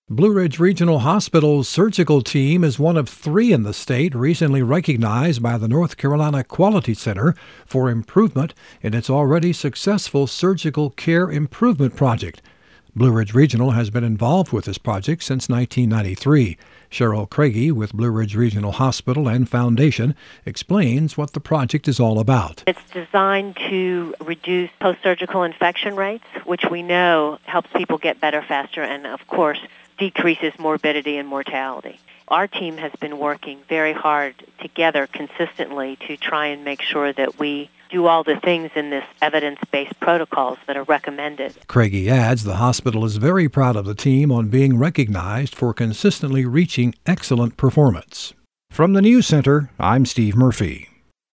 Blue Ridge Regional Hospital's surgical team is one of 3 in the state recently recognized by the North Carolina Quality Center for improvement in its already successful Surgical Care Improvement Project. Blue Ridge Regional has been involved with this project since 1993. Cheryl Craigie with Blue Ridge Regional Hospital and Foundation explains what the project is all about. It's designed to reduce post-surgical infection rates, which we know helps people get better faster and, of course, decreases morbidity and mortality. Our team has been working very hard together consistently to try and make sure that we do all the things in this evidence-based protocols that are recommended. Craigie adds the hospital is very proud of the team on being recognized for consistently reaching excellent performance. From the News Center, I'm Steve Murphy.